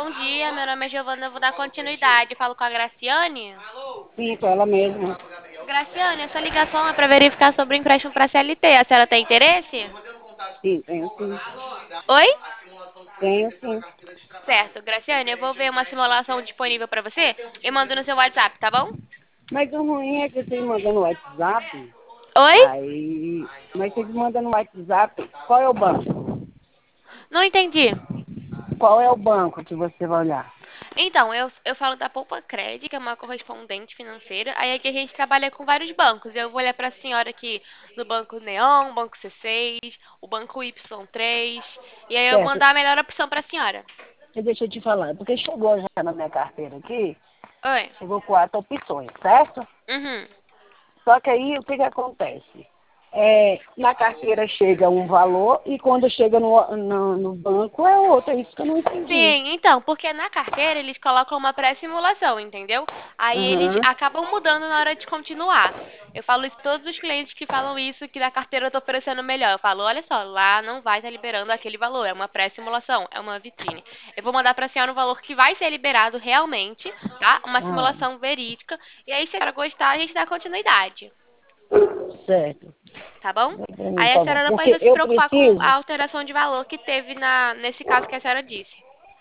bom dia. Meu nome é Giovana, eu vou dar continuidade. Falo com a Graciane. Sim, com ela mesma. Graciane, essa ligação é para verificar sobre o empréstimo para CLT. A senhora tem interesse? Sim, tenho sim. Oi? Tenho sim. Certo, Graciane, eu vou ver uma simulação disponível para você e mando no seu WhatsApp, tá bom? Mas o ruim é que você manda no WhatsApp, Oi? aí. Mas você manda no WhatsApp, qual é o banco? Não entendi. Qual é o banco que você vai olhar? Então, eu falo da Poupa Cred, que é uma correspondente financeira. Aí aqui a gente trabalha com vários bancos. Eu vou olhar para a senhora aqui no Banco Neon, Banco C6, o Banco Y3. E aí eu vou Certo. mandar a melhor opção para a senhora. E deixa eu te falar, porque chegou já na minha carteira aqui, Oi. chegou 4 opções, certo? Uhum. Só que aí o que que acontece? Na carteira chega um valor e quando chega no banco é outro, é isso que eu não entendi. Sim, então, porque na carteira eles colocam uma pré-simulação, entendeu? Aí eles Aham. acabam mudando na hora de continuar. Eu falo isso para todos os clientes que falam isso, que na carteira eu tô oferecendo melhor. Eu falo, olha só, lá não vai estar liberando aquele valor, é uma pré-simulação, é uma vitrine. Eu vou mandar para a senhora um valor que vai ser liberado realmente, tá? Uma Ah, simulação verídica. E aí, se a senhora gostar, a gente dá continuidade, certo. tá bom? Vem pra mim, Aí por a favor. senhora não Porque precisa se eu preocupar com a preciso, alteração de valor que teve nesse caso que a senhora disse.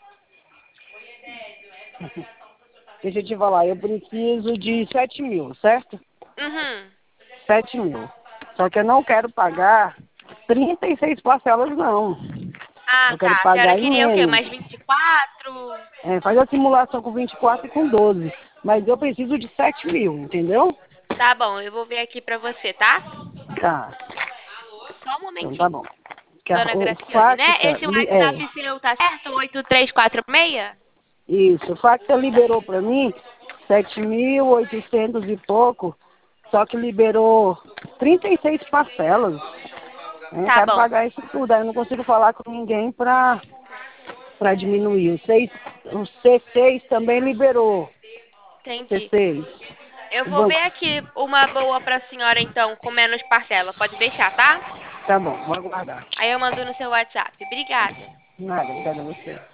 deixa eu te falar, eu preciso de 7 mil, certo? Uhum. 7 mil. Só que eu não quero pagar 36 parcelas, não. Ah, Eu quero tá. A senhora pagar em queria o quê? menos. Mais 24? Faz a simulação com 24 e com 12. Mas eu preciso de 7 mil, entendeu? Tá bom, eu vou ver aqui pra você, tá? Tá. Só um Então tá momentinho. bom. Dona O Graciane, né? Facta, Esse WhatsApp seu tá certo? 8346? isso, o Facta liberou para mim 7.800 e pouco, só que liberou 36 parcelas. Eu não Tá quero bom, pagar isso tudo, aí eu não consigo falar com ninguém para diminuir. O C6 também liberou. entendi. C6. Eu O vou ver banco. aqui uma boa pra senhora, então, com menos parcela. Pode deixar, tá? Tá bom, vou aguardar. Aí eu mando no seu WhatsApp. Obrigada. Nada, obrigada a você.